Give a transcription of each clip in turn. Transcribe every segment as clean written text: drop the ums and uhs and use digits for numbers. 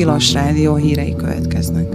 Tilos Rádió hírei következnek.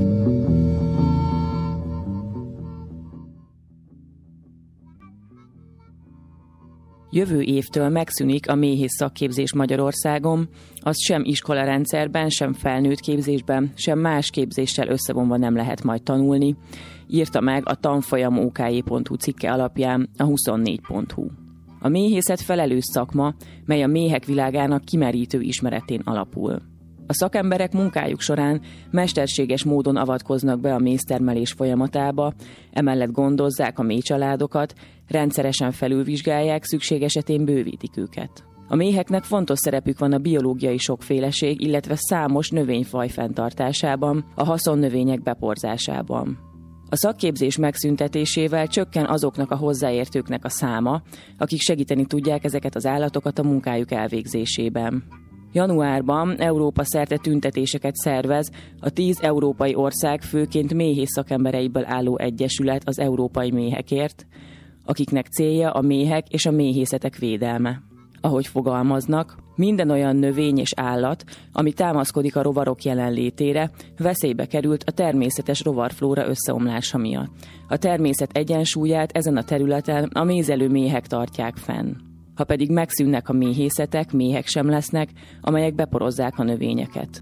Jövő évtől megszűnik a méhész szakképzés Magyarországon, azt sem iskolarendszerben, sem felnőtt képzésben, sem más képzéssel összevonva nem lehet majd tanulni, írta meg a tanfolyam OK.hu cikke alapján a 24.hu. A méhészet felelős szakma, mely a méhek világának kimerítő ismeretén alapul. A szakemberek munkájuk során mesterséges módon avatkoznak be a méztermelés folyamatába, emellett gondozzák a méhcsaládokat, rendszeresen felülvizsgálják, szükség esetén bővítik őket. A méheknek fontos szerepük van a biológiai sokféleség, illetve számos növényfaj fenntartásában, a haszonnövények beporzásában. A szakképzés megszüntetésével csökken azoknak a hozzáértőknek a száma, akik segíteni tudják ezeket az állatokat a munkájuk elvégzésében. Januárban Európa szerte tüntetéseket szervez a 10 európai ország főként méhész szakembereiből álló egyesület az európai méhekért, akiknek célja a méhek és a méhészetek védelme. Ahogy fogalmaznak, minden olyan növény és állat, ami támaszkodik a rovarok jelenlétére, veszélybe került a természetes rovarflóra összeomlása miatt. A természet egyensúlyát ezen a területen a mézelő méhek tartják fenn. Ha pedig megszűnnek a méhészetek, méhek sem lesznek, amelyek beporozzák a növényeket.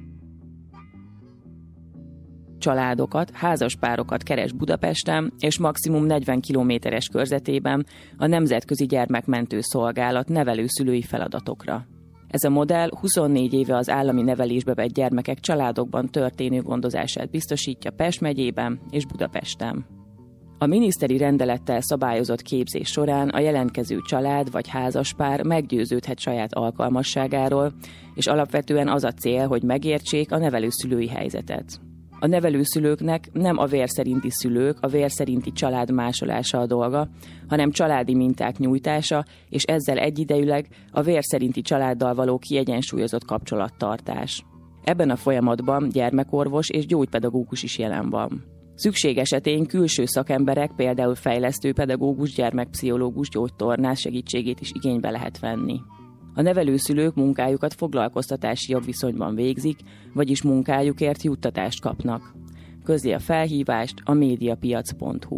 Családokat, házaspárokat keres Budapesten, és maximum 40 kilométeres körzetében a Nemzetközi Gyermekmentő Szolgálat nevelőszülői feladatokra. Ez a modell 24 éve az állami nevelésbe vett gyermekek családokban történő gondozását biztosítja Pest megyében és Budapesten. A miniszteri rendelettel szabályozott képzés során a jelentkező család vagy házaspár meggyőződhet saját alkalmasságáról, és alapvetően az a cél, hogy megértsék a nevelőszülői helyzetet. A nevelőszülőknek nem a vér szerinti szülők, a vér szerinti család másolása a dolga, hanem családi minták nyújtása, és ezzel egyidejűleg a vér szerinti családdal való kiegyensúlyozott kapcsolattartás. Ebben a folyamatban gyermekorvos és gyógypedagógus is jelen van. Szükség esetén külső szakemberek, például fejlesztőpedagógus, gyermekpszichológus, gyógytornász segítségét is igénybe lehet venni. A nevelőszülők munkájukat foglalkoztatási jogviszonyban végzik, vagyis munkájukért juttatást kapnak. Közli a felhívást a mediapiac.hu.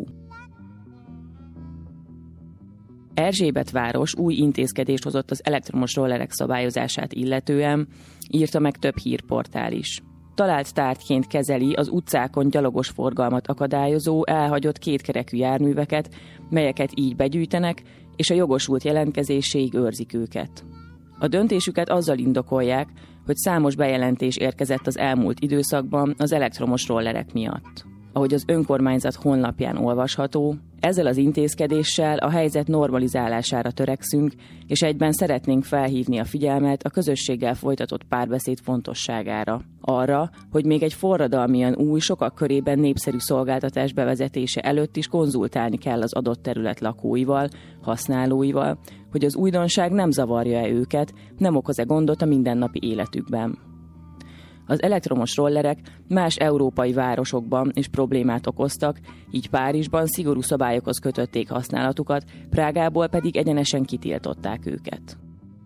Erzsébetváros új intézkedést hozott az elektromos rollerek szabályozását illetően, írta meg több hírportál is. Talált tárgyként kezeli az utcákon gyalogos forgalmat akadályozó, elhagyott kétkerekű járműveket, melyeket így begyűjtenek, és a jogosult jelentkezéséig őrzik őket. A döntésüket azzal indokolják, hogy számos bejelentés érkezett az elmúlt időszakban az elektromos rollerek miatt. Ahogy az önkormányzat honlapján olvasható, ezzel az intézkedéssel a helyzet normalizálására törekszünk, és egyben szeretnénk felhívni a figyelmet a közösséggel folytatott párbeszéd fontosságára. Arra, hogy még egy forradalmian új, sokak körében népszerű szolgáltatás bevezetése előtt is konzultálni kell az adott terület lakóival, használóival, hogy az újdonság nem zavarja-e őket, nem okoz-e gondot a mindennapi életükben. Az elektromos rollerek más európai városokban is problémát okoztak, így Párizsban szigorú szabályokhoz kötötték használatukat, Prágából pedig egyenesen kitiltották őket.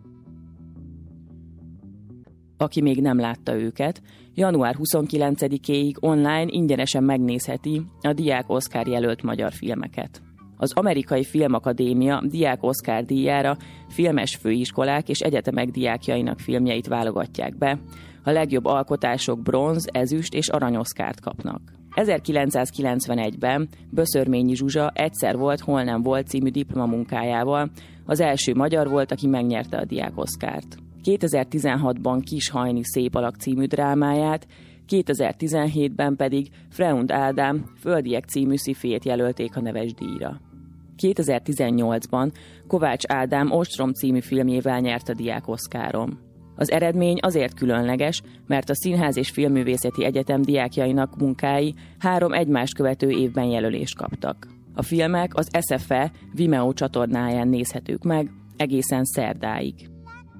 Aki még nem látta őket, január 29-éig online ingyenesen megnézheti a Diák Oscar jelölt magyar filmeket. Az Amerikai Filmakadémia Diák Oscar díjára filmes főiskolák és egyetemek diákjainak filmjeit válogatják be, a legjobb alkotások bronz, ezüst és arany Oscart kapnak. 1991-ben Böszörményi Zsuzsa Egyszer volt, hol nem volt című diplomamunkájával az első magyar volt, aki megnyerte a Diák Oscart. 2016-ban Kis Hajni szép alak című drámáját, 2017-ben pedig Freund Ádám Földiek című szifét jelölték a neves díjra. 2018-ban Kovács Ádám Ostrom című filmjével nyert a Diák Oscaron. Az eredmény azért különleges, mert a Színház és Filmművészeti Egyetem diákjainak munkái 3 egymást követő évben jelölést kaptak. A filmek az SFE Vimeo csatornáján nézhetők meg egészen szerdáig.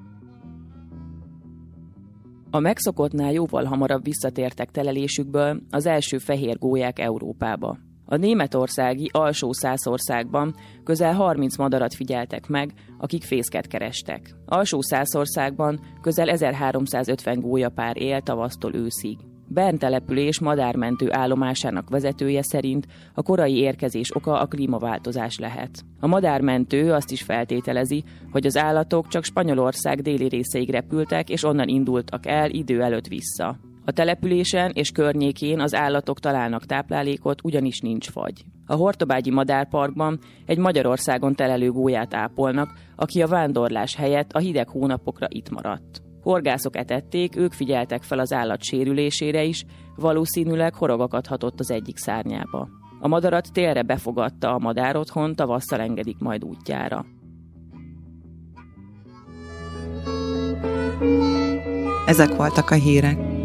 A megszokottnál jóval hamarabb visszatértek telelésükből az első fehér gólyák Európába. A németországi Alsó-Szászországban közel 30 madarat figyeltek meg, akik fészket kerestek. Alsó-Szászországban közel 1350 gólyapár él tavasztól őszig. Bern település madármentő állomásának vezetője szerint a korai érkezés oka a klímaváltozás lehet. A madármentő azt is feltételezi, hogy az állatok csak Spanyolország déli részeig repültek, és onnan indultak el idő előtt vissza. A településen és környékén az állatok találnak táplálékot, ugyanis nincs fagy. A Hortobágyi Madárparkban egy Magyarországon telelő gólyát ápolnak, aki a vándorlás helyett a hideg hónapokra itt maradt. Horgászok etették, ők figyeltek fel az állat sérülésére is, valószínűleg horog akadhatott az egyik szárnyába. A madarat télre befogadta a madárotthon, tavasszal engedik majd útjára. Ezek voltak a hírek.